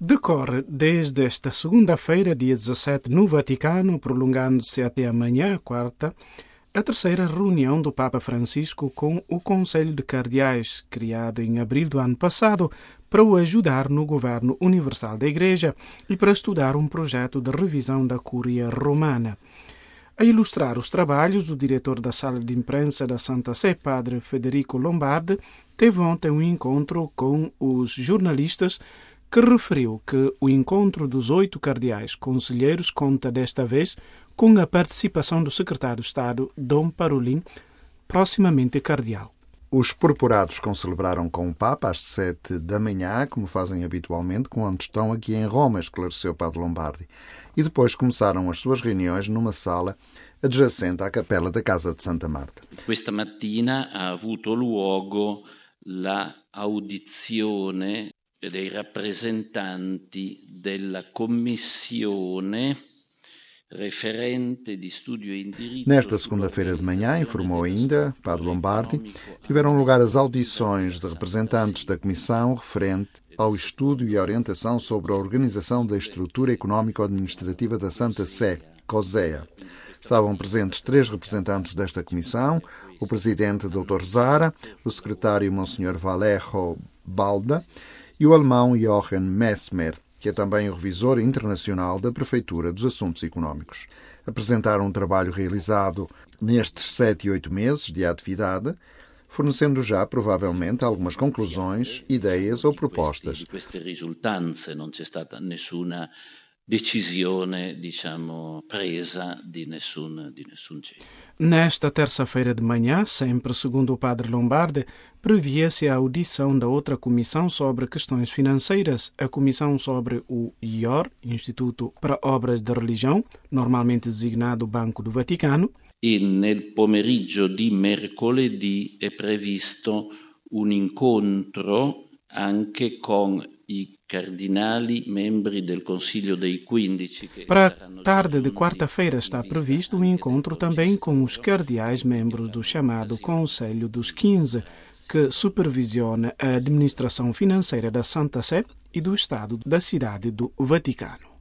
Decorre desde esta segunda-feira, dia 17, no Vaticano, prolongando-se até amanhã, quarta, a terceira reunião do Papa Francisco com o Conselho de Cardeais, criado em abril do ano passado, para o ajudar no governo universal da Igreja e para estudar um projeto de revisão da Cúria Romana. A ilustrar os trabalhos, o diretor da Sala de Imprensa da Santa Sé, Padre Federico Lombardi, teve ontem um encontro com os jornalistas que referiu que o encontro dos 8 cardeais conselheiros conta desta vez com a participação do secretário de Estado, Dom Parolin, proximamente cardeal. Os purpurados concelebraram com o Papa às 7 da manhã, como fazem habitualmente, quando estão aqui em Roma, esclareceu Padre Lombardi. E depois começaram as suas reuniões numa sala adjacente à capela da Casa de Santa Marta. Questa mattina ha avuto luogo la audizione dei rappresentanti della commissione referente di studio e indirizzo. Nesta segunda-feira de manhã, informou ainda Padre Lombardi, tiveram lugar as audições de representantes da Comissão referente ao estudo e orientação sobre a organização da estrutura económico-administrativa da Santa Sé, COSEA. Estavam presentes 3 representantes desta comissão, o presidente Dr. Zara, o secretário Monsenhor Vallejo Balda e o alemão Jochen Messmer, que é também o revisor internacional da Prefeitura dos Assuntos Económicos. Apresentaram um trabalho realizado nestes 7 e 8 meses de atividade, fornecendo já, provavelmente, algumas conclusões, ideias ou propostas. Di queste risultanze non c'è stata nessuna decisione, presa di nessun genere. Nesta terça-feira de manhã, sempre segundo o Padre Lombardi, previa-se a audição da outra comissão sobre questões financeiras, a comissão sobre o IOR, Instituto para Obras de Religião, normalmente designado Banco do Vaticano. E nel pomeriggio di mercoledì è previsto un incontro anche con i cardinali membri del Consiglio dei 15. Para a tarde de quarta-feira está previsto um encontro também com os cardeais membros do chamado Conselho dos 15, que supervisiona a administração financeira da Santa Sé e do Estado da Cidade do Vaticano.